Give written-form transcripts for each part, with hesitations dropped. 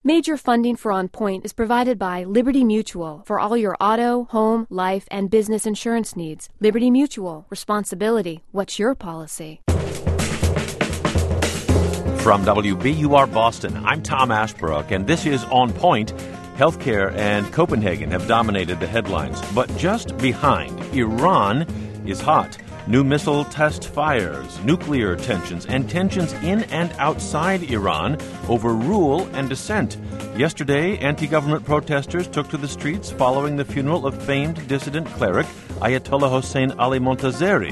Major funding for On Point is provided by Liberty Mutual for all your auto, home, life, and business insurance needs. Liberty Mutual. Responsibility. What's your policy? From WBUR Boston, I'm Tom Ashbrook, and this is On Point. Healthcare and Copenhagen have dominated the headlines, but just behind, Iran is hot. New missile test fires, nuclear tensions, and tensions in and outside Iran over rule and dissent. Yesterday, anti-government protesters took to the streets following the funeral of famed dissident cleric Ayatollah Hossein Ali Montazeri.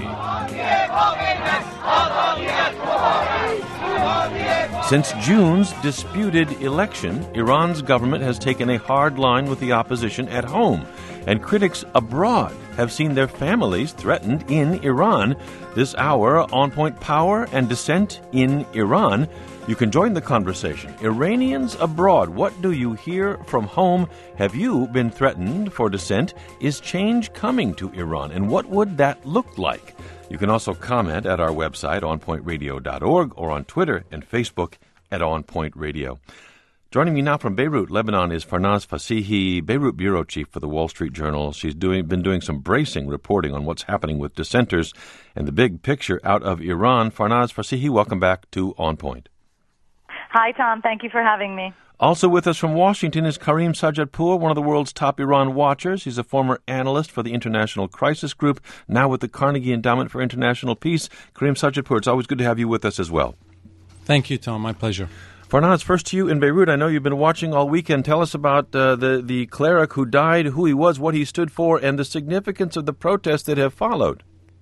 Since June's disputed election, Iran's government has taken a hard line with the opposition at home, and critics abroad have seen their families threatened in Iran. This hour, On Point: Power and Dissent in Iran. You can join the conversation. Iranians abroad, what do you hear from home? Have you been threatened for dissent? Is change coming to Iran, and what would that look like? You can also comment at our website, onpointradio.org, or on Twitter and Facebook at On Point Radio. Joining me now from Beirut, Lebanon, is Farnaz Fasihi, Beirut bureau chief for the Wall Street Journal. She's been doing some bracing reporting on what's happening with dissenters and the big picture out of Iran. Farnaz Fasihi, welcome back to On Point. Hi, Tom. Thank you for having me. Also with us from Washington is Karim Sajadpour, one of the world's top Iran watchers. He's a former analyst for the International Crisis Group, now with the Carnegie Endowment for International Peace. Karim Sajadpour, it's always good to have you with us as well. Thank you, Tom. My pleasure. Farnaz, first to you in Beirut. I know you've been watching all weekend. Tell us about the cleric who died, who he was, what he stood for, and the significance of the protests that have followed.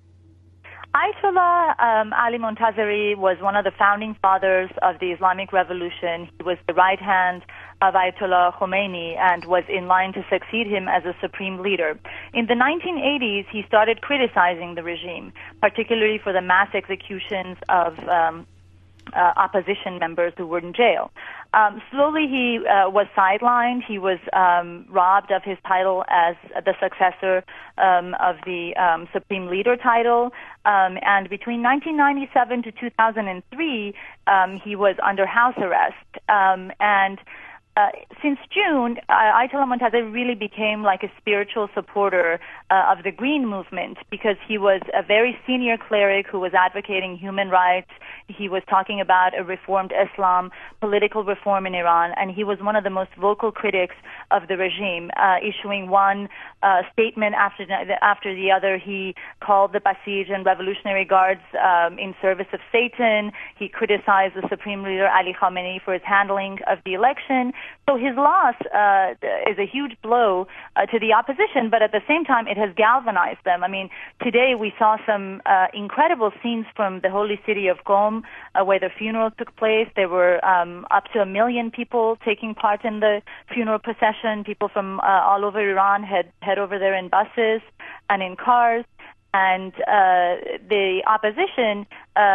Ayatollah Ali Montazeri was one of the founding fathers of the Islamic Revolution. He was the right hand of Ayatollah Khomeini and was in line to succeed him as a supreme leader. In the 1980s, he started criticizing the regime, particularly for the mass executions of opposition members who were in jail. Slowly he was sidelined. He was robbed of his title as the successor of the Supreme Leader title. And between 1997 to 2003, he was under house arrest. Since June, Ayatollah Montazeri really became like a spiritual supporter of the Green movement because he was a very senior cleric who was advocating human rights. He was talking about a reformed Islam, political reform in Iran, and he was one of the most vocal critics of the regime, issuing one statement after the other. He called the Basij and Revolutionary Guards in service of Satan. He criticized the Supreme Leader Ali Khamenei for his handling of the election. So his loss is a huge blow to the opposition, but at the same time, it has galvanized them. I mean, today we saw some incredible scenes from the holy city of Qom, where the funeral took place. There were up to 1 million people taking part in the funeral procession. People from all over Iran head over there in buses and in cars. And the opposition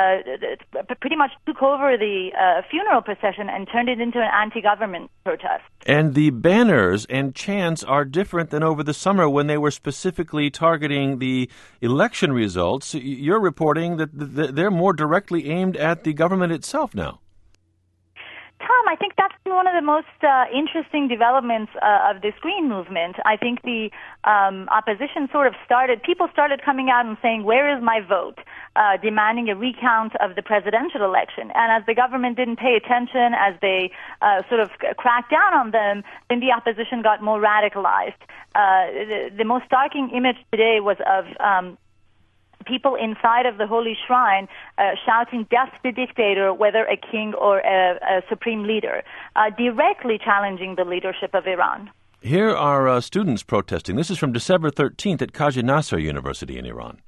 pretty much took over the funeral procession and turned it into an anti-government protest. And the banners and chants are different than over the summer when they were specifically targeting the election results. You're reporting that they're more directly aimed at the government itself now. Tom, I think that's been one of the most interesting developments of this Green movement. I think the opposition people started coming out and saying, where is my vote? Demanding a recount of the presidential election. And as the government didn't pay attention, as they sort of cracked down on them, then the opposition got more radicalized. The most striking image today was of people inside of the holy shrine shouting, "Death to the dictator," whether a king or a supreme leader, directly challenging the leadership of Iran. Here are students protesting. This is from December 13th at Kaji Nasser University in Iran.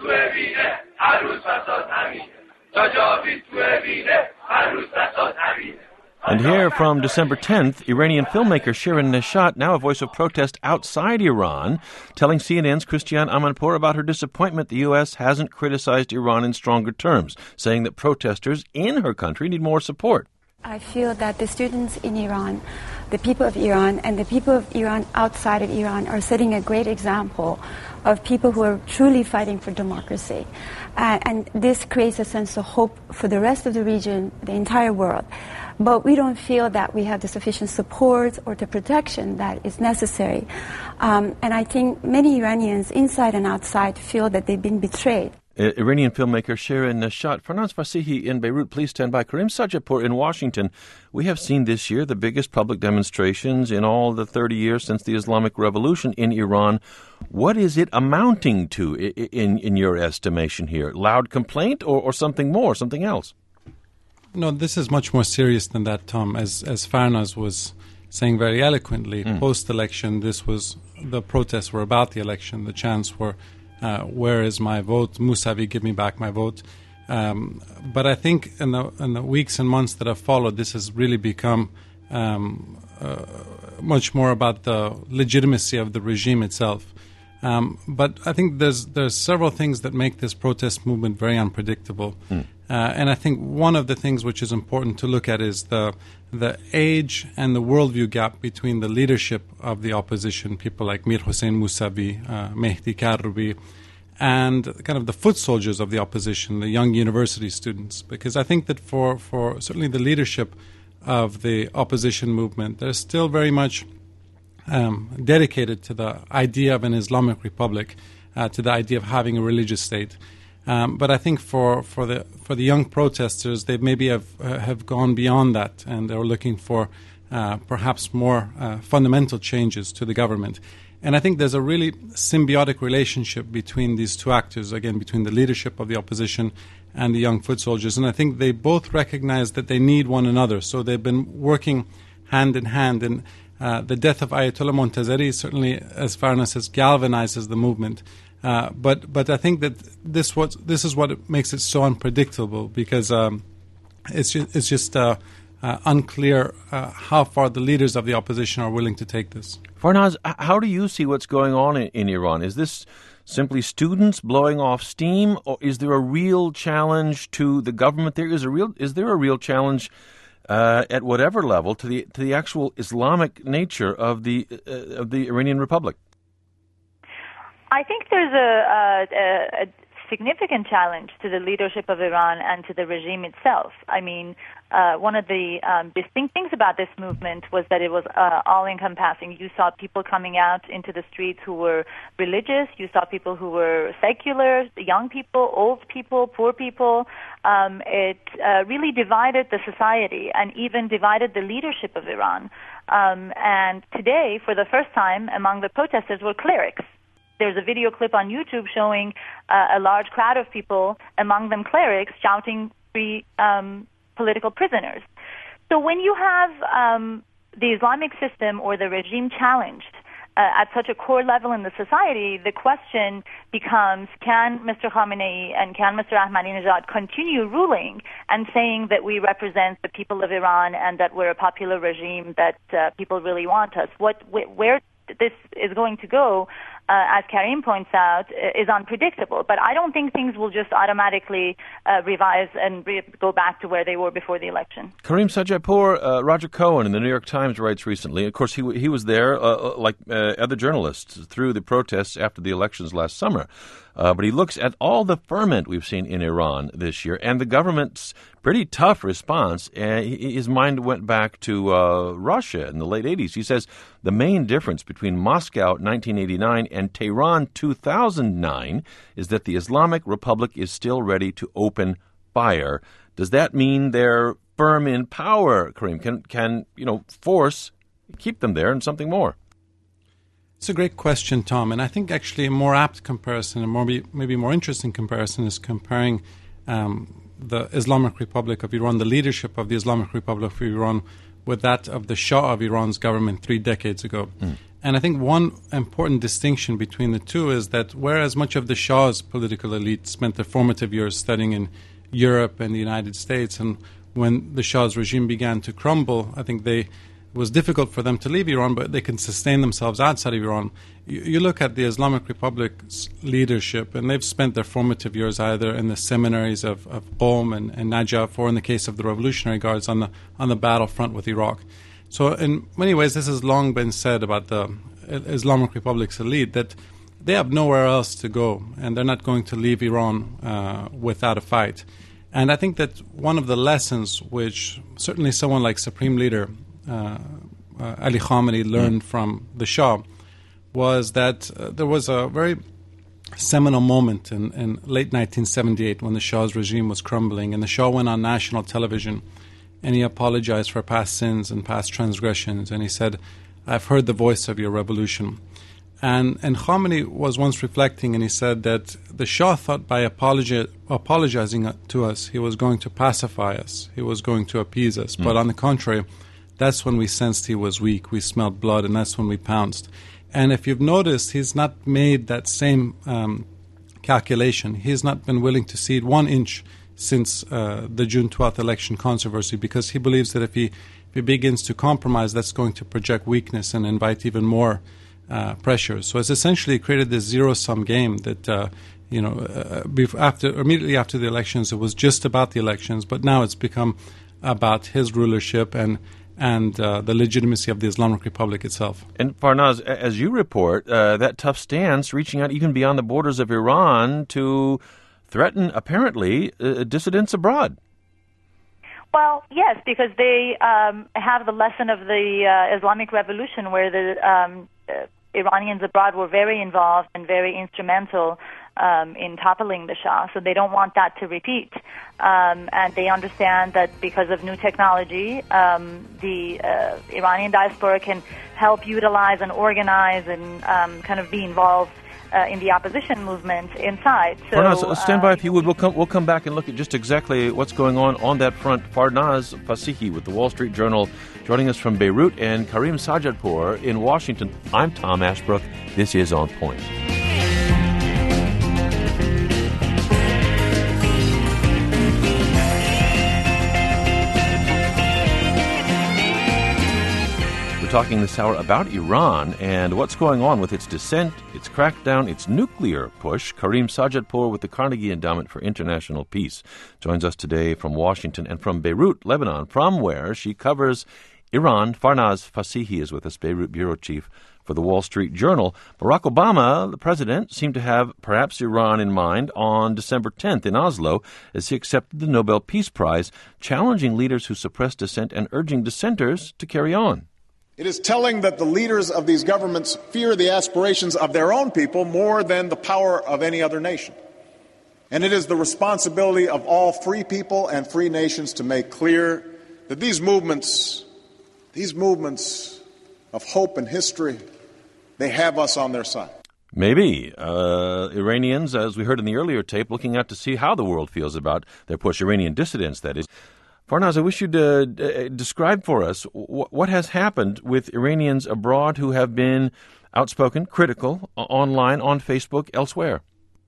And here from December 10th, Iranian filmmaker Shirin Neshat, now a voice of protest outside Iran, telling CNN's Christiane Amanpour about her disappointment the U.S. hasn't criticized Iran in stronger terms, saying that protesters in her country need more support. I feel that the students in Iran, the people of Iran, and the people of Iran outside of Iran are setting a great example of people who are truly fighting for democracy. And this creates a sense of hope for the rest of the region, the entire world. but we don't feel that we have the sufficient support or the protection that is necessary. And I think many Iranians, inside and outside, feel that they've been betrayed. Iranian filmmaker Shirin Neshat. Farnaz Fasihi in Beirut, please stand by. Karim Sajapur in Washington. We have seen this year the biggest public demonstrations in all the 30 years since the Islamic Revolution in Iran. What is it amounting to in your estimation here? Loud complaint or something more, something else? No, this is much more serious than that, Tom. As Farnaz was saying very eloquently, post-election, the protests were about the election. The chants were, where is my vote? Mousavi, give me back my vote. But I think in the weeks and months that have followed, this has really become much more about the legitimacy of the regime itself. But I think there's several things that make this protest movement very unpredictable. And I think one of the things which is important to look at is the age and the worldview gap between the leadership of the opposition, people like Mir Hossein Mousavi, Mehdi Karroubi, and kind of the foot soldiers of the opposition, the young university students. Because I think that for certainly the leadership of the opposition movement, they're still very much dedicated to the idea of an Islamic republic, to the idea of having a religious state. But I think for the young protesters, they maybe have gone beyond that, and they're looking for perhaps more fundamental changes to the government. And I think there's a really symbiotic relationship between these two actors, again, between the leadership of the opposition and the young foot soldiers. And I think they both recognize that they need one another. So they've been working hand in hand. And the death of Ayatollah Montazeri certainly, as Farnaz says, galvanizes the movement. But I think that this is what makes it so unpredictable, because it's just unclear how far the leaders of the opposition are willing to take this. Farnaz, how do you see what's going on in Iran? Is this simply students blowing off steam, or is there a real challenge to the government? Is there a real challenge at whatever level to the actual Islamic nature of the Iranian Republic? I think there's a significant challenge to the leadership of Iran and to the regime itself. I mean, one of the distinct things about this movement was that it was all-encompassing. You saw people coming out into the streets who were religious. You saw people who were secular, young people, old people, poor people. It really divided the society and even divided the leadership of Iran. And today, for the first time, among the protesters were clerics. There's a video clip on YouTube showing a large crowd of people, among them clerics, shouting free political prisoners. So when you have the Islamic system or the regime challenged at such a core level in the society, the question becomes, can Mr. Khamenei and can Mr. Ahmadinejad continue ruling and saying that we represent the people of Iran and that we're a popular regime, that people really want us? Where this is going to go, as Karim points out, is unpredictable. But I don't think things will just automatically revise and go back to where they were before the election. Karim Sajapur, Roger Cohen in the New York Times writes recently, of course he was there, like other journalists, through the protests after the elections last summer. But he looks at all the ferment we've seen in Iran this year and the government's pretty tough response. His mind went back to Russia in the late 80s. He says the main difference between Moscow 1989 and Tehran 2009 is that the Islamic Republic is still ready to open fire. Does that mean they're firm in power, Karim? Can force keep them there and something more? It's a great question, Tom, and I think actually a more apt comparison, and maybe more interesting comparison, is comparing the Islamic Republic of Iran, the leadership of the Islamic Republic of Iran, with that of the Shah of Iran's government 3 decades ago. And I think one important distinction between the two is that whereas much of the Shah's political elite spent their formative years studying in Europe and the United States, and when the Shah's regime began to crumble, I think it was difficult for them to leave Iran, but they can sustain themselves outside of Iran. You look at the Islamic Republic's leadership, and they've spent their formative years either in the seminaries of Qom and Najaf, or in the case of the Revolutionary Guards, on the battlefront with Iraq. So in many ways, this has long been said about the Islamic Republic's elite, that they have nowhere else to go, and they're not going to leave Iran without a fight. And I think that one of the lessons which certainly someone like Supreme Leader Ali Khamenei learned from the Shah was that there was a very seminal moment in late 1978 when the Shah's regime was crumbling, and the Shah went on national television and he apologized for past sins and past transgressions, and he said, "I've heard the voice of your revolution." And Khamenei was once reflecting, and he said that the Shah thought by apologizing to us, he was going to pacify us, he was going to appease us. But on the contrary, that's when we sensed he was weak, we smelled blood, and that's when we pounced. And if you've noticed, he's not made that same calculation. He's not been willing to cede 1 inch since the June 12th election controversy, because he believes that if he begins to compromise, that's going to project weakness and invite even more pressure. So it's essentially created this zero-sum game that, immediately after the elections, it was just about the elections, but now it's become about his rulership and the legitimacy of the Islamic Republic itself. And Farnaz, as you report, that tough stance reaching out even beyond the borders of Iran to threaten, apparently, dissidents abroad. Well, yes, because they have the lesson of the Islamic Revolution, where the Iranians abroad were very involved and very instrumental in toppling the Shah. So they don't want that to repeat. And they understand that because of new technology, the Iranian diaspora can help utilize and organize and kind of be involved in the opposition movement inside. So, Farnaz, stand by if you would. We'll come back and look at just exactly what's going on that front. Farnaz Fasihi with the Wall Street Journal joining us from Beirut, and Karim Sajadpour in Washington. I'm Tom Ashbrook. This is On Point. Talking this hour about Iran and what's going on with its dissent, its crackdown, its nuclear push. Karim Sajadpour with the Carnegie Endowment for International Peace joins us today from Washington and from Beirut, Lebanon, from where she covers Iran. Farnaz Fasihi is with us, Beirut bureau chief for the Wall Street Journal. Barack Obama, the president, seemed to have perhaps Iran in mind on December 10th in Oslo as he accepted the Nobel Peace Prize, challenging leaders who suppress dissent and urging dissenters to carry on. It is telling that the leaders of these governments fear the aspirations of their own people more than the power of any other nation. And it is the responsibility of all free people and free nations to make clear that these movements of hope and history, they have us on their side. Maybe. Iranians, as we heard in the earlier tape, looking out to see how the world feels about their push, Iranian dissidents, that is. Farnaz, I wish you'd describe for us what has happened with Iranians abroad who have been outspoken, critical, online, on Facebook, elsewhere.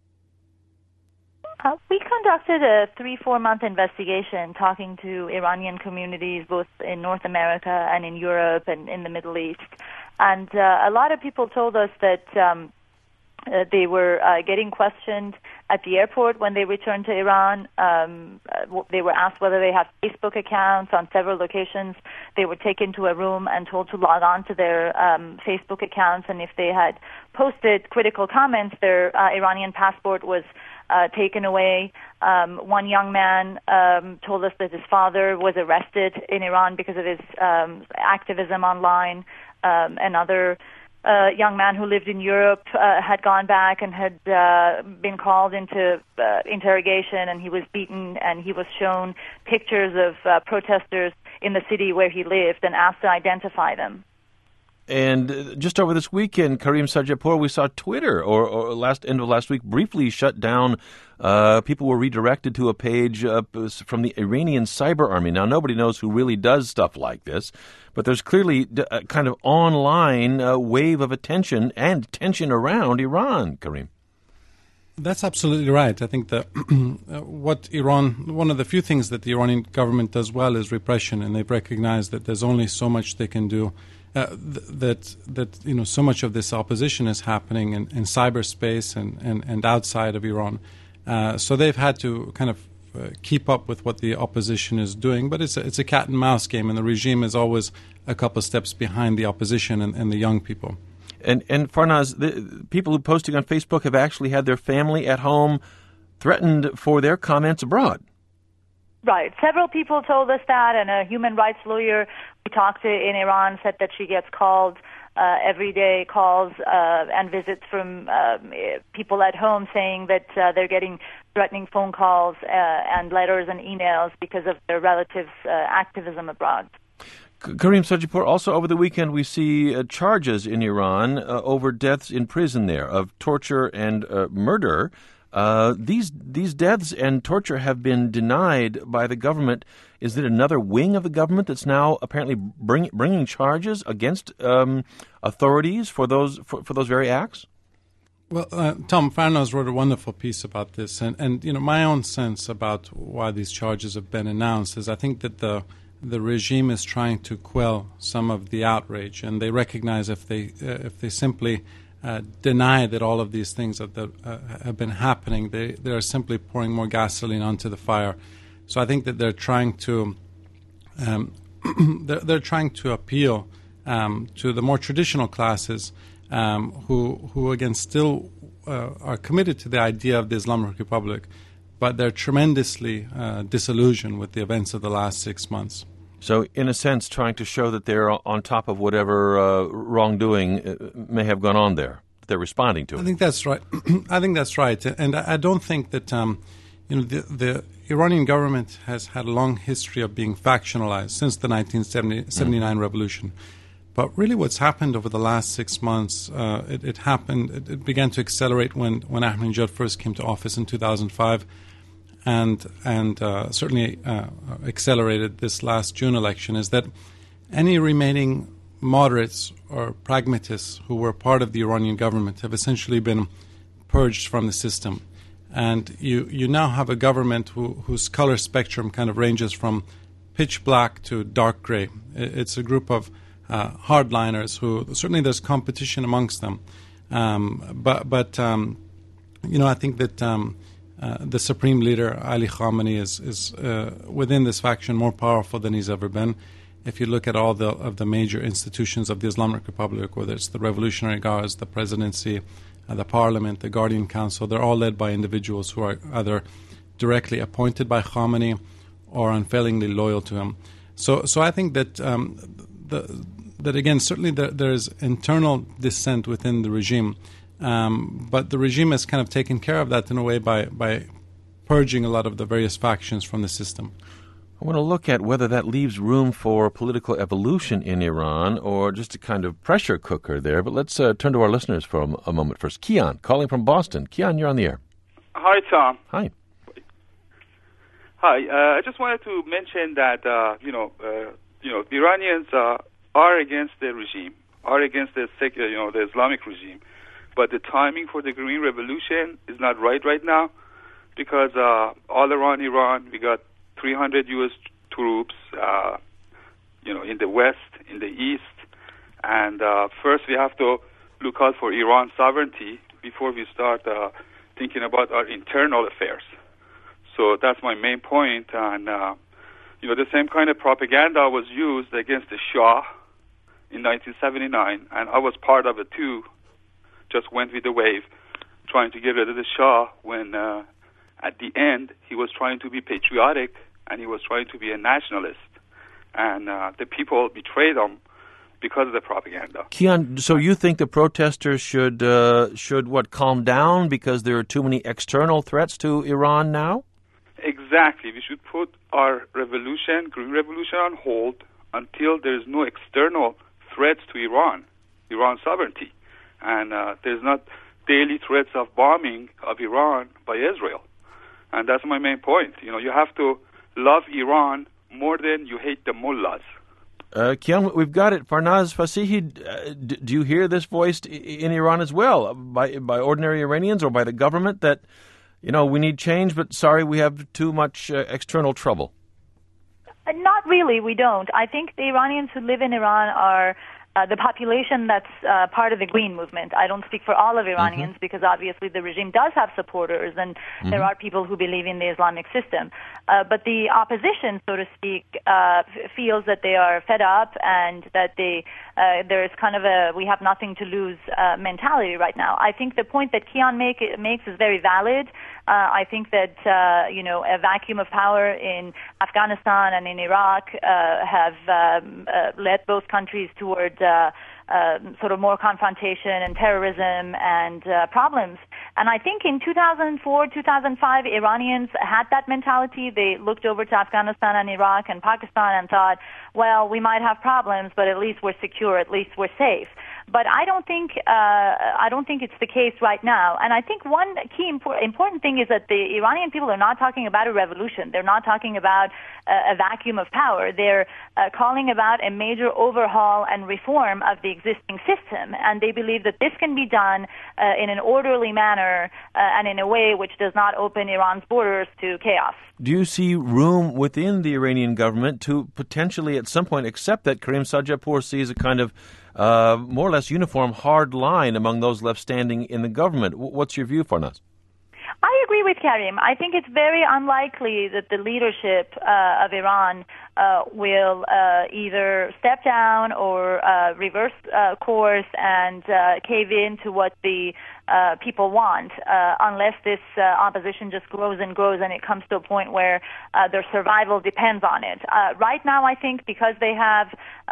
We conducted a 3-4 month investigation talking to Iranian communities both in North America and in Europe and in the Middle East. And a lot of people told us that they were getting questioned at the airport when they returned to Iran. They were asked whether they have Facebook accounts on several locations. They were taken to a room and told to log on to their Facebook accounts, and if they had posted critical comments, their Iranian passport was taken away. One young man told us that his father was arrested in Iran because of his activism online. Another young man who lived in Europe had gone back and had been called into interrogation, and he was beaten, and he was shown pictures of protesters in the city where he lived and asked to identify them. And just over this weekend, Karim Sajadpour, we saw Twitter, or end of last week, briefly shut down. People were redirected to a page from the Iranian cyber army. Now, nobody knows who really does stuff like this, but there's clearly a kind of online wave of attention and tension around Iran, Karim. That's absolutely right. I think that one of the few things that the Iranian government does well is repression, and they've recognized that there's only so much they can do. So much of this opposition is happening in cyberspace and outside of Iran. So they've had to kind of keep up with what the opposition is doing, but it's a cat and mouse game, and the regime is always a couple steps behind the opposition and the young people. And Farnaz, the people who are posting on Facebook have actually had their family at home threatened for their comments abroad. Right. Several people told us that, and a human rights lawyer we talked to in Iran said that she gets called everyday calls and visits from people at home saying that they're getting threatening phone calls and letters and emails because of their relatives' activism abroad. Karim Sojipour, also over the weekend we see charges in Iran over deaths in prison there of torture and murder. These deaths and torture have been denied by the government. Is it another wing of the government that's now apparently bringing charges against authorities for those very acts? Well, Tom Farnaz wrote a wonderful piece about this, and my own sense about why these charges have been announced is I think that the regime is trying to quell some of the outrage, and they recognize if they simply deny that all of these things have been happening, they are simply pouring more gasoline onto the fire. So I think that they're trying to they're trying to appeal to the more traditional classes who again still are committed to the idea of the Islamic Republic, but they're tremendously disillusioned with the events of the last 6 months. So, in a sense, trying to show that they're on top of whatever wrongdoing may have gone on there. They're responding to it. I think that's right. I think that's right. And I don't think that the Iranian government has had a long history of being factionalized since the 1979 revolution. But really what's happened over the last 6 months, it began to accelerate when Ahmadinejad first came to office in 2005. And certainly accelerated this last June election, is that any remaining moderates or pragmatists who were part of the Iranian government have essentially been purged from the system. And you now have a government whose color spectrum kind of ranges from pitch black to dark gray. It's a group of hardliners who certainly there's competition amongst them. But I think that the supreme leader, Ali Khamenei, is within this faction more powerful than he's ever been. If you look at all of the major institutions of the Islamic Republic, whether it's the Revolutionary Guards, the presidency, the parliament, the Guardian Council, they're all led by individuals who are either directly appointed by Khamenei or unfailingly loyal to him. So I think that that again, certainly there is internal dissent within the regime. But the regime has kind of taken care of that in a way by purging a lot of the various factions from the system. I want to look at whether that leaves room for political evolution in Iran or just a kind of pressure cooker there. But let's turn to our listeners for a moment first. Kian, calling from Boston. Kian, you're on the air. Hi, Tom. Hi. Hi. I just wanted to mention that the Iranians are against the regime, are against the the Islamic regime. But the timing for the Green Revolution is not right now because all around Iran, we got 300 U.S. troops, in the west, in the east. And first we have to look out for Iran's sovereignty before we start thinking about our internal affairs. So that's my main point. And, the same kind of propaganda was used against the Shah in 1979, and I was part of it too. Just went with the wave, trying to get rid of the Shah when at the end he was trying to be patriotic and he was trying to be a nationalist. And the people betrayed him because of the propaganda. Kian, so you think the protesters should calm down because there are too many external threats to Iran now? Exactly. We should put our revolution, Green Revolution, on hold until there's no external threats to Iran's sovereignty. And there's not daily threats of bombing of Iran by Israel. And that's my main point. You have to love Iran more than you hate the mullahs. Kian, we've got it. Farnaz Fasihi, do you hear this voiced in Iran as well by ordinary Iranians or by the government that, we need change, but sorry, we have too much external trouble? Not really, we don't. I think the Iranians who live in Iran are the population that's part of the Green movement. I don't speak for all of Iranians because obviously the regime does have supporters and there are people who believe in the Islamic system. But the opposition, so to speak, feels that they are fed up and that they there's kind of a we have nothing to lose mentality right now. I think the point that Kian makes is very valid. I think that a vacuum of power in Afghanistan and in Iraq have led both countries toward sort of more confrontation and terrorism and problems. And I think in 2004, 2005, Iranians had that mentality. They looked over to Afghanistan and Iraq and Pakistan and thought, well, we might have problems, but at least we're secure, at least we're safe. But I don't think it's the case right now. And I think one key important thing is that the Iranian people are not talking about a revolution. They're not talking about a vacuum of power. They're calling about a major overhaul and reform of the existing system. And they believe that this can be done in an orderly manner and in a way which does not open Iran's borders to chaos. Do you see room within the Iranian government to potentially at some point accept that Karim Sajjapour sees a kind of more or less uniform hard line among those left standing in the government? What's your view, Farnaz? I agree with Karim. I think it's very unlikely that the leadership of Iran will either step down or reverse course and cave in to what the people want, unless this opposition just grows and grows and it comes to a point where their survival depends on it. Right now, I think because they have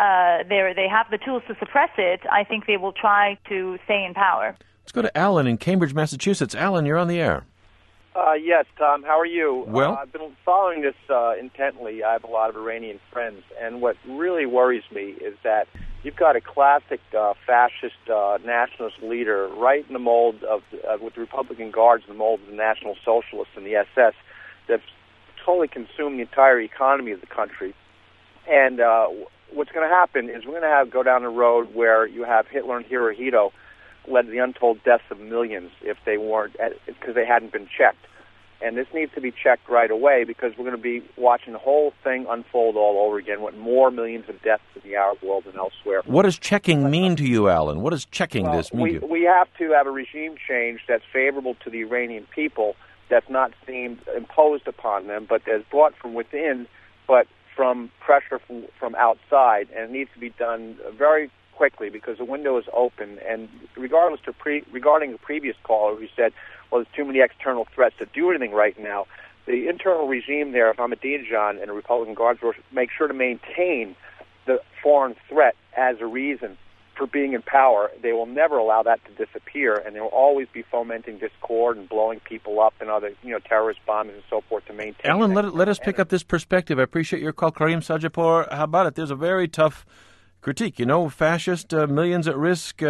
the tools to suppress it, I think they will try to stay in power. Let's go to Alan in Cambridge, Massachusetts. Alan, you're on the air. Yes, Tom. How are you? Well, I've been following this intently. I have a lot of Iranian friends, and what really worries me is that you've got a classic fascist nationalist leader right in the mold of, with the Republican Guards in the mold of the National Socialists and the SS that's totally consumed the entire economy of the country. And what's going to happen is we're going to go down the road where you have Hitler and Hirohito led to the untold deaths of millions if they weren't, because they hadn't been checked. And this needs to be checked right away because we're going to be watching the whole thing unfold all over again with more millions of deaths in the Arab world and elsewhere. What does checking mean to you, Alan? What does checking this mean to you? We have to have a regime change that's favorable to the Iranian people, that's not imposed upon them, but that's brought from within, but from pressure from outside, and it needs to be done very quickly because the window is open. And regarding the previous caller who said, well, there's too many external threats to do anything right now, the internal regime there of Ahmadinejad and the Republican Guards will make sure to maintain the foreign threat as a reason for being in power. They will never allow that to disappear, and they will always be fomenting discord and blowing people up and other, terrorist bombings and so forth to maintain. Alan, let us pick up this perspective. I appreciate your call, Karim Sajjapour. How about it? There's a very tough critique, fascist, millions at risk,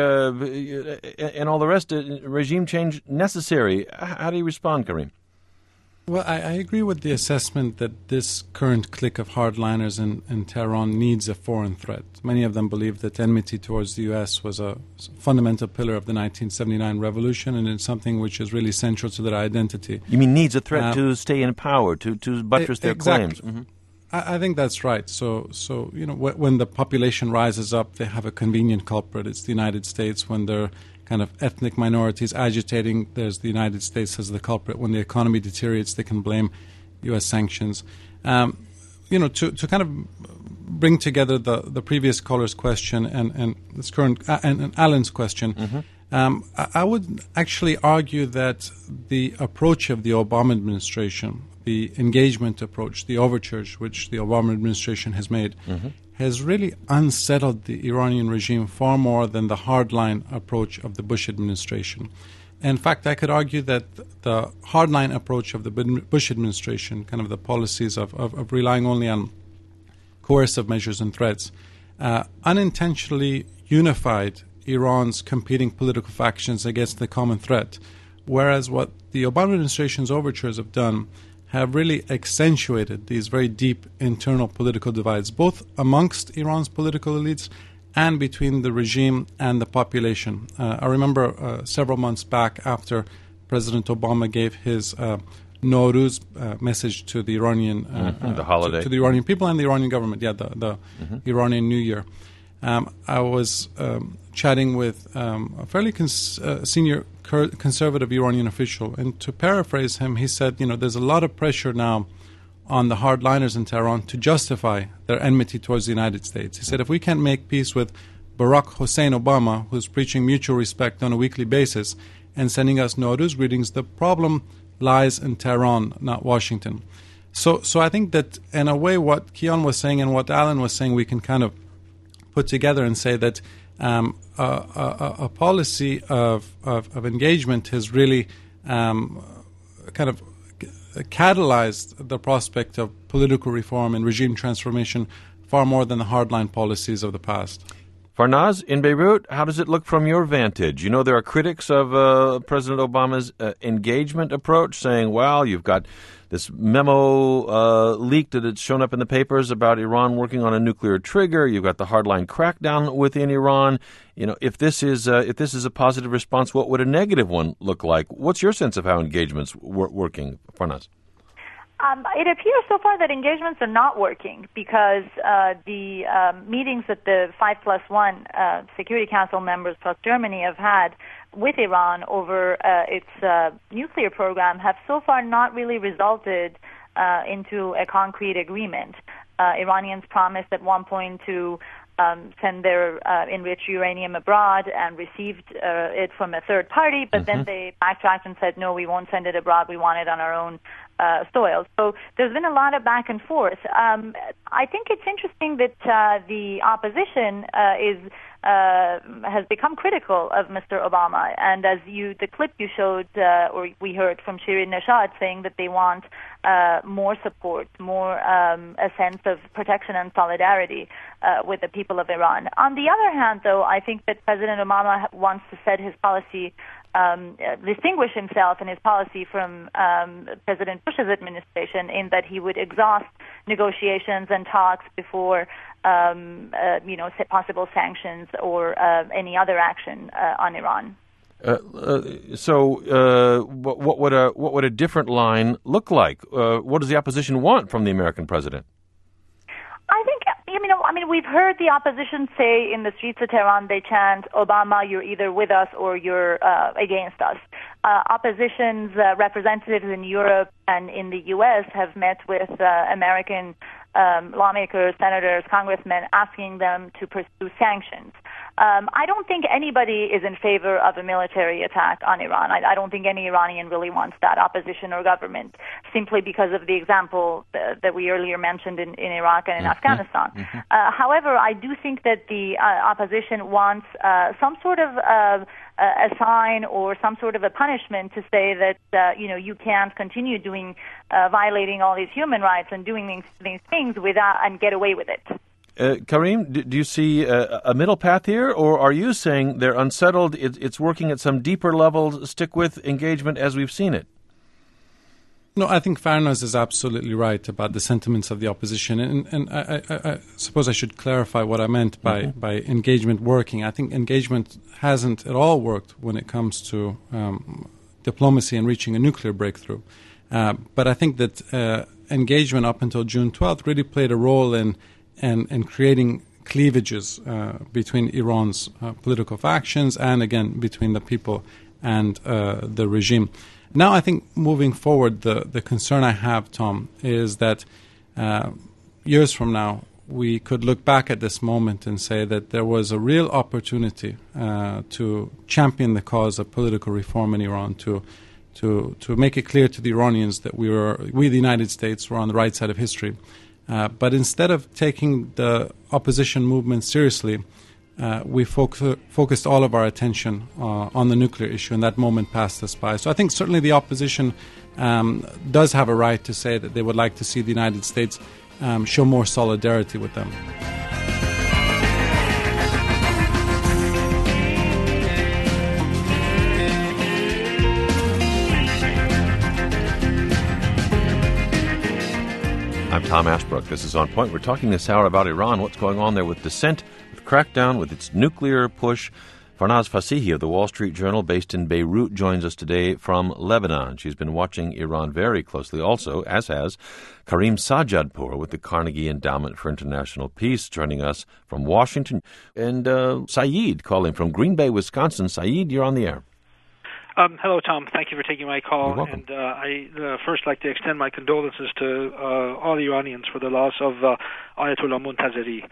and all the rest, regime change necessary. How do you respond, Karim? Well, I agree with the assessment that this current clique of hardliners in Tehran needs a foreign threat. Many of them believe that enmity towards the U.S. was a fundamental pillar of the 1979 revolution, and it's something which is really central to their identity. You mean needs a threat to stay in power, to buttress their claims? Mm-hmm. I think that's right. So when the population rises up, they have a convenient culprit. It's the United States. When there kind of ethnic minorities agitating, there's the United States as the culprit. When the economy deteriorates, they can blame U.S. sanctions. To kind of bring together the previous caller's question and this current and Alan's question, mm-hmm. I would actually argue that the approach of the Obama administration, the engagement approach, the overtures which the Obama administration has made, mm-hmm. has really unsettled the Iranian regime far more than the hardline approach of the Bush administration. In fact, I could argue that the hardline approach of the Bush administration, kind of the policies of relying only on coercive measures and threats, unintentionally unified Iran's competing political factions against the common threat, whereas what the Obama administration's overtures have done have really accentuated these very deep internal political divides, both amongst Iran's political elites and between the regime and the population. I remember several months back after President Obama gave his Nowruz message to the Iranian the holiday to the Iranian people and the Iranian government, the mm-hmm. Iranian New Year. I was chatting with a fairly senior conservative Iranian official, and to paraphrase him, he said, there's a lot of pressure now on the hardliners in Tehran to justify their enmity towards the United States. He said, if we can't make peace with Barack Hussein Obama, who's preaching mutual respect on a weekly basis and sending us Nowruz greetings. The problem lies in Tehran, not Washington. So I think that in a way what Kian was saying and what Alan was saying, we can kind of put together and say that a policy of engagement has really kind of catalyzed the prospect of political reform and regime transformation far more than the hardline policies of the past. Farnaz, in Beirut, how does it look from your vantage? You know, there are critics of President Obama's engagement approach saying, well, you've got this memo leaked that it's shown up in the papers about Iran working on a nuclear trigger. You've got the hardline crackdown within Iran. You know, if this is a positive response, what would a negative one look like? What's your sense of how engagement's working, Farnaz? It appears so far that engagements are not working because the meetings that the 5+1 Security Council members plus Germany have had with Iran over its nuclear program have so far not really resulted into a concrete agreement. Iranians promised at one point to send their enriched uranium abroad and received it from a third party, but then they backtracked and said, no, we won't send it abroad, we want it on our own soil. So there's been a lot of back and forth. I think it's interesting that the opposition has become critical of Mr. Obama, and as the clip you showed, or we heard from Shirin Nashad saying that they want more support, more a sense of protection and solidarity with the people of Iran. On the other hand, though, I think that President Obama wants to set his policy, distinguish himself in his policy from President Bush's administration in that he would exhaust negotiations and talks before possible sanctions or any other action on Iran. So what would a different line look like? What does the opposition want from the American president? I think, we've heard the opposition say in the streets of Tehran, they chant, Obama, you're either with us or you're against us. Opposition's representatives in Europe and in the U.S. have met with American lawmakers, senators, congressmen, asking them to pursue sanctions. I don't think anybody is in favor of a military attack on Iran. I don't think any Iranian really wants that, opposition or government, simply because of the example that we earlier mentioned in Iraq and in Afghanistan. However, I do think that the opposition wants some sort of a sign or some sort of a punishment to say that, you can't continue violating all these human rights and doing these things without and get away with it. Karim, do you see a middle path here, or are you saying they're unsettled, it's working at some deeper level, stick with engagement as we've seen it? No, I think Farnaz is absolutely right about the sentiments of the opposition, and I suppose I should clarify what I meant by engagement working. I think engagement hasn't at all worked when it comes to diplomacy and reaching a nuclear breakthrough. But I think that engagement up until June 12th really played a role in creating cleavages between Iran's political factions and, again, between the people and the regime. Now, I think moving forward, the concern I have, Tom, is that years from now, we could look back at this moment and say that there was a real opportunity to champion the cause of political reform in Iran, to make it clear to the Iranians that we, the United States, were on the right side of history. But instead of taking the opposition movement seriously, we focused all of our attention on the nuclear issue, and that moment passed us by. So I think certainly the opposition does have a right to say that they would like to see the United States show more solidarity with them. I'm Tom Ashbrook. This is On Point. We're talking this hour about Iran, what's going on there with dissent, with crackdown, with its nuclear push. Farnaz Fasihi of the Wall Street Journal, based in Beirut, joins us today from Lebanon. She's been watching Iran very closely also, as has Karim Sajjadpour with the Carnegie Endowment for International Peace, joining us from Washington. And Saeed calling from Green Bay, Wisconsin. Saeed, you're on the air. Hello, Tom. Thank you for taking my call. You're welcome. And I first like to extend my condolences to all Iranians for the loss of Ayatollah Montazeri.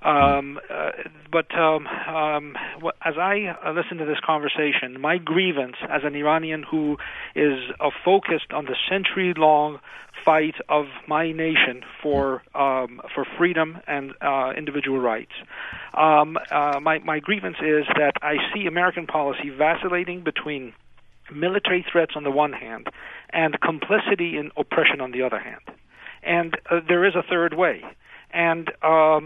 As I listen to this conversation, my grievance as an Iranian who is focused on the century-long fight of my nation for freedom and individual rights. My grievance is that I see American policy vacillating between military threats on the one hand and complicity in oppression on the other hand. And there is a third way. And for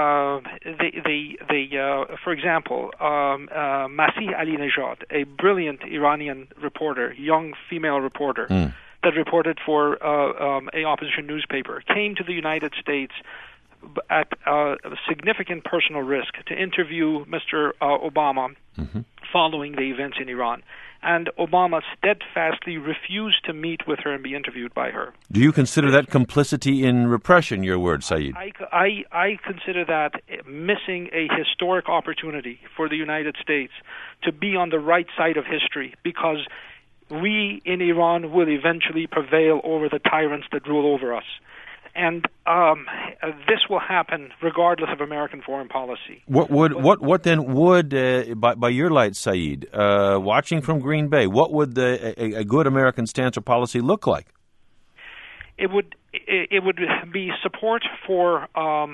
example, Masih Alinejad, a brilliant Iranian reporter, young female reporter, that reported for a opposition newspaper, came to the United States at a significant personal risk to interview Mr. Obama following the events in Iran. And Obama steadfastly refused to meet with her and be interviewed by her. Do you consider that complicity in repression, your word, Saeed? I consider that missing a historic opportunity for the United States to be on the right side of history, because we in Iran will eventually prevail over the tyrants that rule over us. And this will happen regardless of American foreign policy. What then would, by your light, Saeed, watching from Green Bay, what would a good American stance or policy look like? It would be support for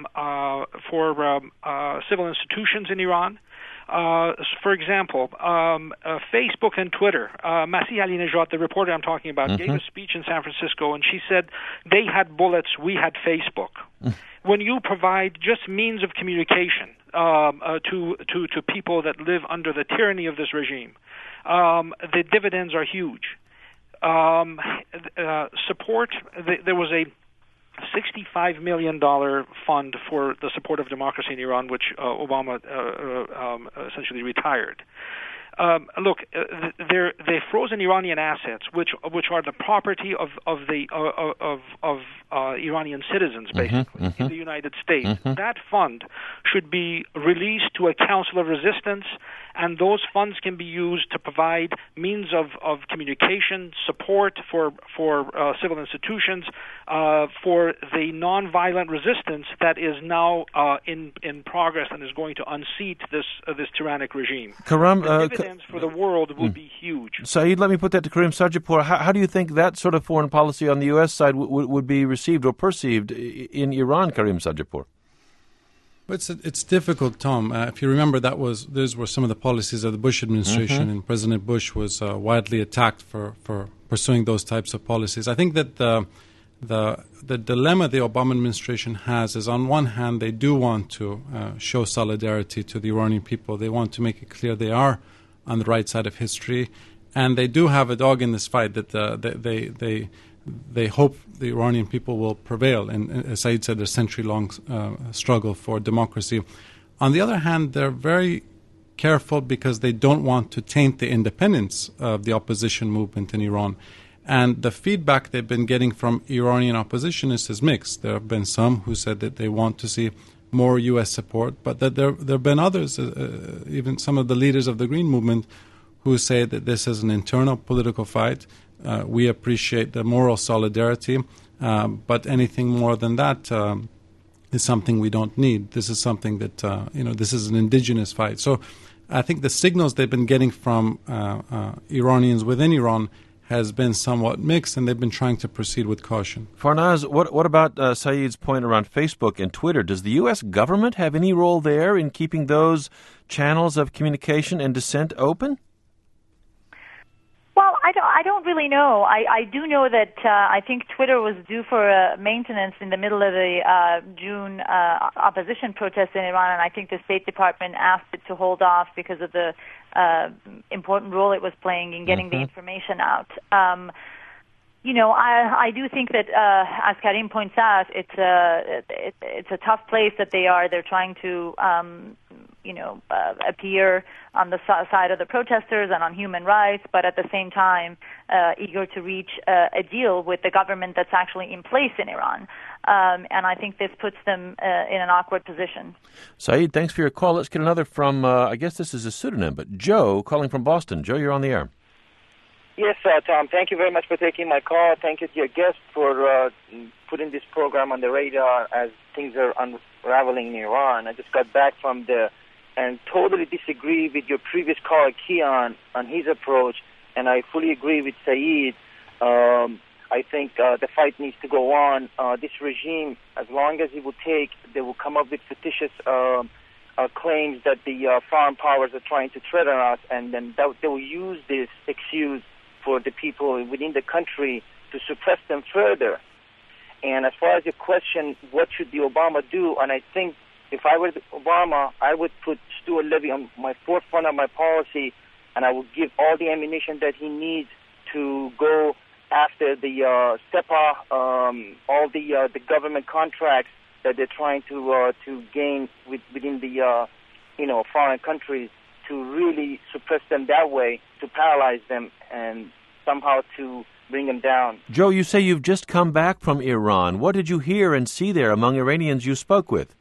civil institutions in Iran. For example, Facebook and Twitter. Masih Alinejad, the reporter I'm talking about, gave a speech in San Francisco, and she said, they had bullets, we had Facebook. When you provide just means of communication to people that live under the tyranny of this regime, the dividends are huge. Support, there was a $65 million fund for the support of democracy in Iran, which Obama essentially retired. Look, they frozen Iranian assets, which are the property of Iranian citizens, basically, in the United States. That fund should be released to a council of resistance, and those funds can be used to provide means of communication, support for civil institutions, for the nonviolent resistance that is now in progress and is going to unseat this tyrannic regime. Karam, the dividends for the world will be huge. Saeed, let me put that to Karim Sadjapur. How do you think that sort of foreign policy on the U.S. side would be received or perceived in Iran, Karim Sadjapur? It's difficult, Tom. If you remember, those were some of the policies of the Bush administration, and President Bush was widely attacked for pursuing those types of policies. I think that the dilemma the Obama administration has is, on one hand, they do want to show solidarity to the Iranian people. They want to make it clear they are on the right side of history, and they do have a dog in this fight that they hope the Iranian people will prevail. And as Saeed said, a century-long struggle for democracy. On the other hand, they're very careful because they don't want to taint the independence of the opposition movement in Iran. And the feedback they've been getting from Iranian oppositionists is mixed. There have been some who said that they want to see more U.S. support, but that there have been others, even some of the leaders of the Green Movement, who say that this is an internal political fight. We appreciate the moral solidarity, but anything more than that is something we don't need. This is something that, this is an indigenous fight. So I think the signals they've been getting from Iranians within Iran has been somewhat mixed, and they've been trying to proceed with caution. Farnaz, what about Saeed's point around Facebook and Twitter? Does the U.S. government have any role there in keeping those channels of communication and dissent open? Well, I don't really know. I do know that I think Twitter was due for maintenance in the middle of the June opposition protests in Iran, and I think the State Department asked it to hold off because of the important role it was playing in getting the information out. I do think that, as Karim points out, it's a tough place that they are. They're trying to, appear on the side of the protesters and on human rights, but at the same time, eager to reach a deal with the government that's actually in place in Iran. And I think this puts them in an awkward position. Saeed, thanks for your call. Let's get another from, I guess this is a pseudonym, but Joe calling from Boston. Joe, you're on the air. Yes, Tom, thank you very much for taking my call. Thank you to your guest for putting this program on the radar as things are unraveling in Iran. I just got back from there and totally disagree with your previous caller, Kian, on his approach, and I fully agree with Saeed. I think the fight needs to go on. This regime, as long as it will take, they will come up with fictitious claims that the foreign powers are trying to tread on us, and then they will use this excuse for the people within the country to suppress them further. And as far as your question, what should the Obama do? And I think if I were Obama, I would put Stuart Levy on my forefront of my policy, and I would give all the ammunition that he needs to go after the SEPA, all the government contracts that they're trying to gain within the foreign countries, to really suppress them that way, to paralyze them, and somehow to bring them down. Joe, you say you've just come back from Iran. What did you hear and see there among Iranians you spoke with?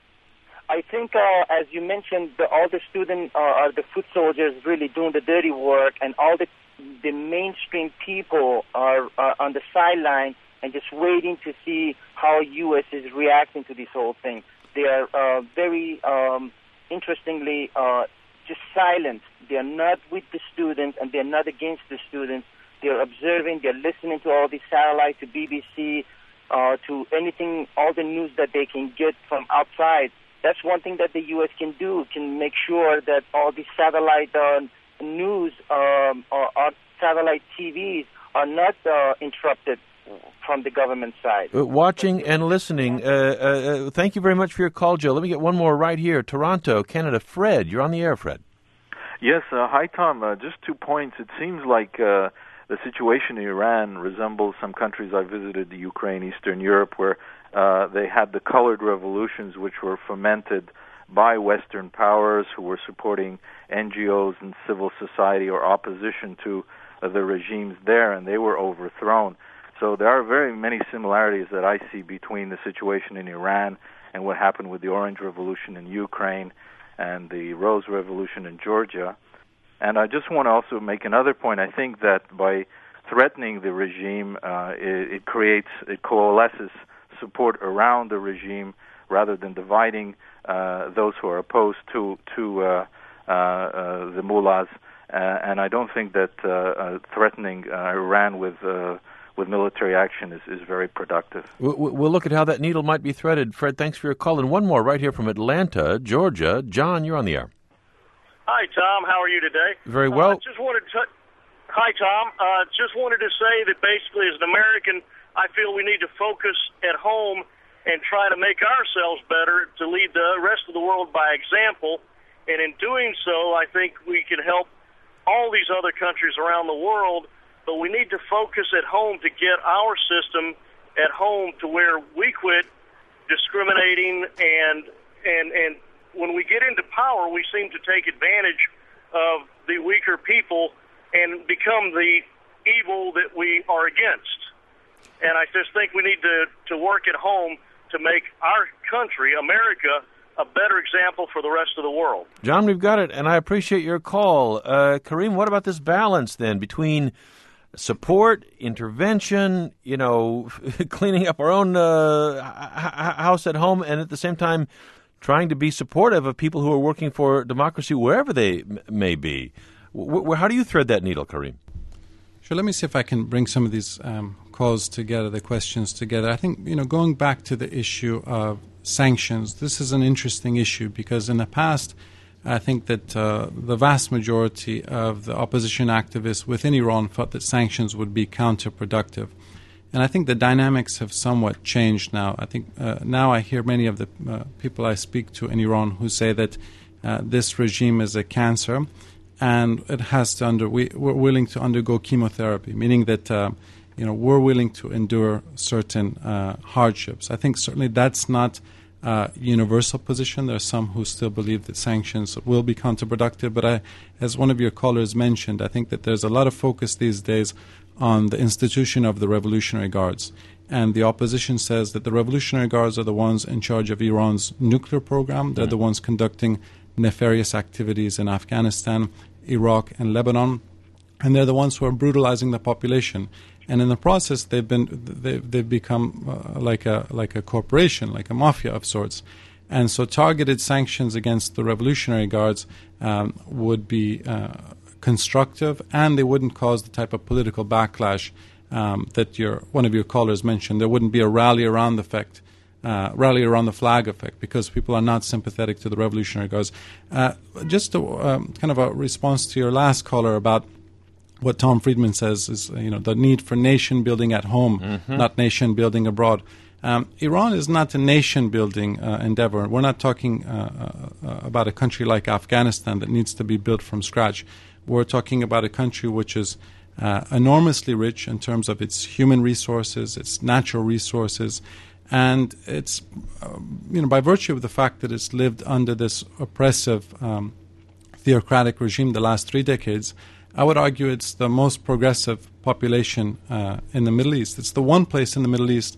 I think, as you mentioned, all the students are the foot soldiers really doing the dirty work, and all the mainstream people are on the sideline and just waiting to see how U.S. is reacting to this whole thing. They are very interestingly just silent. They are not with the students, and they are not against the students. They are observing. They are listening to all these satellites, to BBC, to anything, all the news that they can get from outside. That's one thing that the U.S. can do, can make sure that all these satellite news or satellite TVs are not interrupted from the government side. Watching and listening. Thank you very much for your call, Joe. Let me get one more right here. Toronto, Canada. Fred, you're on the air, Fred. Yes, hi, Tom. Just 2 points. It seems like the situation in Iran resembles some countries I visited, the Ukraine, Eastern Europe, where they had the colored revolutions which were fomented by Western powers who were supporting NGOs and civil society or opposition to the regimes there, and they were overthrown. So there are very many similarities that I see between the situation in Iran and what happened with the Orange Revolution in Ukraine and the Rose Revolution in Georgia. And I just want to also make another point. I think that by threatening the regime, it coalesces support around the regime rather than dividing those who are opposed to the mullahs. And I don't think that threatening Iran with military action is very productive. We'll look at how that needle might be threaded. Fred, thanks for your call. And one more right here from Atlanta, Georgia. John, you're on the air. Hi, Tom. How are you today? Very well. Hi, Tom. Just wanted to say that basically as an American, I feel we need to focus at home and try to make ourselves better to lead the rest of the world by example. And in doing so, I think we can help all these other countries around the world, but we need to focus at home to get our system at home to where we quit discriminating and when we get into power, we seem to take advantage of the weaker people and become the evil that we are against. And I just think we need to work at home to make our country, America, a better example for the rest of the world. John, we've got it, and I appreciate your call. Kareem, what about this balance then between support, intervention, cleaning up our own house at home, and at the same time trying to be supportive of people who are working for democracy wherever they may be? How do you thread that needle, Kareem? Sure, let me see if I can bring some of these calls together, the questions together. I think, going back to the issue of sanctions, this is an interesting issue because in the past, I think that the vast majority of the opposition activists within Iran thought that sanctions would be counterproductive. And I think the dynamics have somewhat changed now. I think now I hear many of the people I speak to in Iran who say that this regime is a cancer and it has to we're willing to undergo chemotherapy, meaning that we're willing to endure certain hardships. I think certainly that's not a universal position. There are some who still believe that sanctions will be counterproductive. But as one of your callers mentioned, I think that there's a lot of focus these days on the institution of the Revolutionary Guards. And the opposition says that the Revolutionary Guards are the ones in charge of Iran's nuclear program. They're the ones conducting nefarious activities in Afghanistan, Iraq, and Lebanon. and they're the ones who are brutalizing the population. And in the process, they've become like a corporation, like a mafia of sorts. And so targeted sanctions against the Revolutionary Guards would be constructive, and they wouldn't cause the type of political backlash that one of your callers mentioned. There wouldn't be a rally around the flag effect, because people are not sympathetic to the Revolutionary Guards. Just kind of a response to your last caller about what Tom Friedman says is, the need for nation building at home, not nation building abroad. Iran is not a nation-building endeavor. We're not talking about a country like Afghanistan that needs to be built from scratch. We're talking about a country which is enormously rich in terms of its human resources, its natural resources, and it's, by virtue of the fact that it's lived under this oppressive theocratic regime the last 3 decades, I would argue it's the most progressive population in the Middle East. It's the one place in the Middle East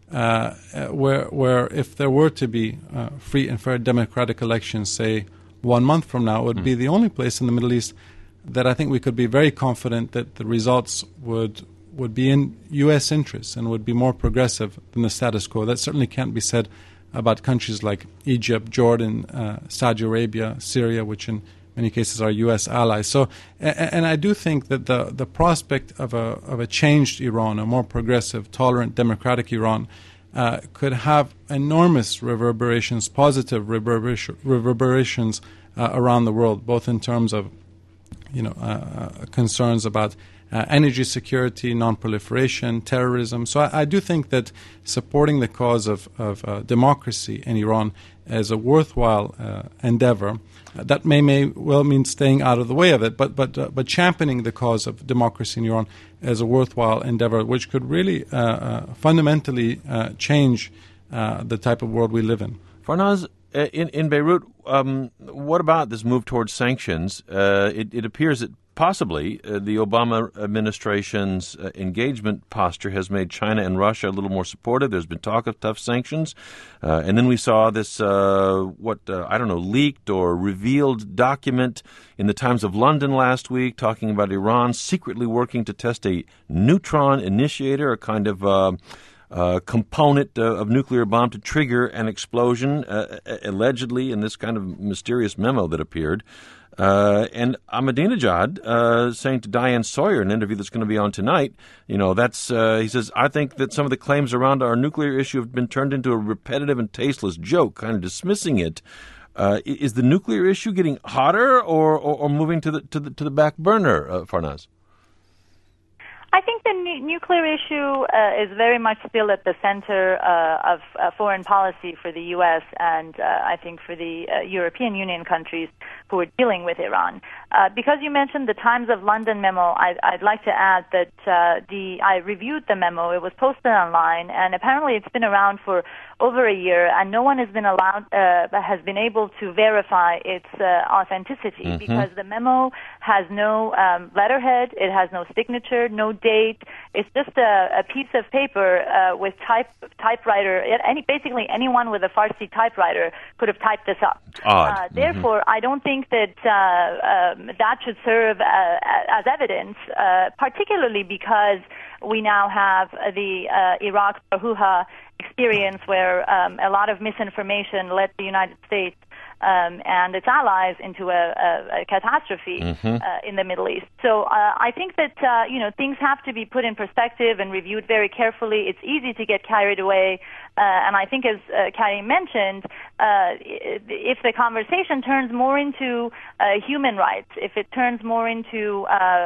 where if there were to be free and fair democratic elections, say 1 month from now, it would be the only place in the Middle East that I think we could be very confident that the results would be in U.S. interests and would be more progressive than the status quo. That certainly can't be said about countries like Egypt, Jordan, Saudi Arabia, Syria, which in many cases are U.S. allies. So, and I do think that the prospect of a changed Iran, a more progressive, tolerant, democratic Iran, could have enormous reverberations, positive reverberations around the world, both in terms of concerns about energy security, non-proliferation, terrorism. So I do think that supporting the cause of democracy in Iran is a worthwhile endeavor. That may well mean staying out of the way of it, but championing the cause of democracy in Iran is a worthwhile endeavor, which could really fundamentally change the type of world we live in. Farnaz, in Beirut, what about this move towards sanctions? It appears that possibly the Obama administration's engagement posture has made China and Russia a little more supportive. There's been talk of tough sanctions. And then we saw this, leaked or revealed document in the Times of London last week talking about Iran secretly working to test a neutron initiator, a kind of component of nuclear bomb to trigger an explosion, allegedly in this kind of mysterious memo that appeared. And Ahmadinejad saying to Diane Sawyer in an interview that's going to be on tonight, he says, I think that some of the claims around our nuclear issue have been turned into a repetitive and tasteless joke, kind of dismissing it. Is the nuclear issue getting hotter or moving to the back burner, Farnaz? I think the nuclear issue is very much still at the center of foreign policy for the U.S. and I think for the European Union countries who are dealing with Iran. Because you mentioned the Times of London memo, I'd like to add that I reviewed the memo. It was posted online, and apparently it's been around for over a year, and no one has been able to verify its authenticity because the memo has no letterhead, it has no signature, no date. It's just a piece of paper with typewriter. Basically, anyone with a Farsi typewriter could have typed this up. Therefore, I don't think that that should serve as evidence, particularly because we now have the Iraq Bahuha experience where a lot of misinformation led the United States and its allies into a catastrophe in the Middle East. So I think that things have to be put in perspective and reviewed very carefully. It's easy to get carried away, and I think, as Karim mentioned, if the conversation turns more into human rights, if it turns more into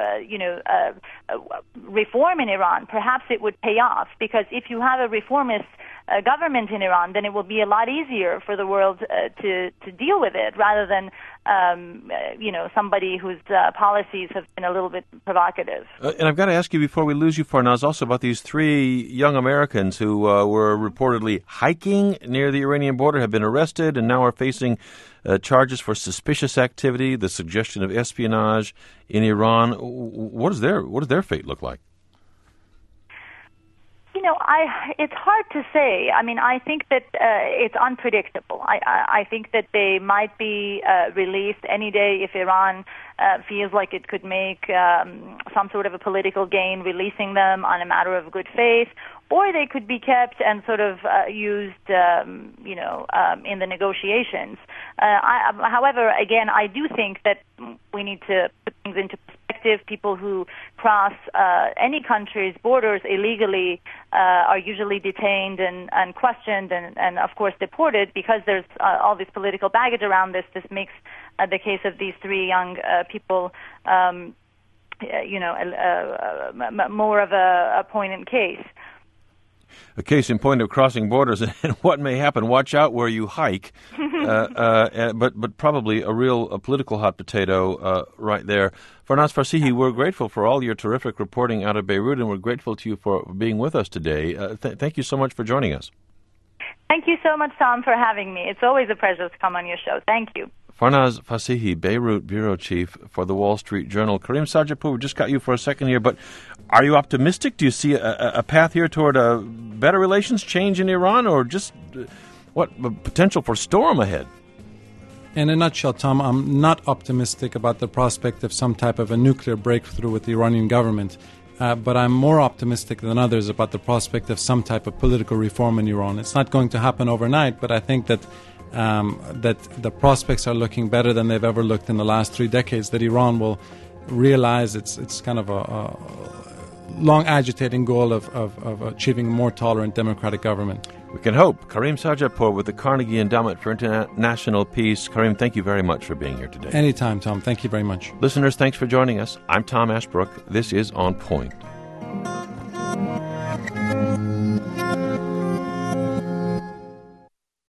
reform in Iran, perhaps it would pay off. Because if you have a reformist government in Iran, then it will be a lot easier for the world to deal with it, rather than somebody whose policies have been a little bit provocative. And I've got to ask you before we lose you, Farnaz, also about these 3 young Americans who were reportedly hiking near the Iranian border, have been arrested, and now are facing charges for suspicious activity, the suggestion of espionage in Iran. What does their fate look like? It's hard to say. I mean, I think that it's unpredictable. I think that they might be released any day if Iran feels like it could make some sort of a political gain releasing them on a matter of good faith, or they could be kept and sort of used, in the negotiations. However, again, I do think that we need to put things into perspective. People who cross any country's borders illegally are usually detained and questioned and, of course, deported because there's all this political baggage around this. This makes the case of these three young people, more of a poignant case. A case in point of crossing borders and what may happen. Watch out where you hike, but probably a political hot potato right there. Farnaz Farsihi, we're grateful for all your terrific reporting out of Beirut, and we're grateful to you for being with us today. Thank you so much for joining us. Thank you so much, Tom, for having me. It's always a pleasure to come on your show. Thank you. Farnaz Farsihi, Beirut bureau chief for the Wall Street Journal. Karim Sajapur, we just got you for a second here, but are you optimistic? Do you see a path here toward better relations, change in Iran, or just potential for storm ahead? In a nutshell, Tom, I'm not optimistic about the prospect of some type of a nuclear breakthrough with the Iranian government, but I'm more optimistic than others about the prospect of some type of political reform in Iran. It's not going to happen overnight, but I think that the prospects are looking better than they've ever looked in the last 3 decades, that Iran will realize it's kind of a long agitating goal of achieving a more tolerant democratic government. We can hope. Karim Sajapur with the Carnegie Endowment for International Peace. Karim, thank you very much for being here today. Anytime, Tom. Thank you very much. Listeners, thanks for joining us. I'm Tom Ashbrook. This is On Point.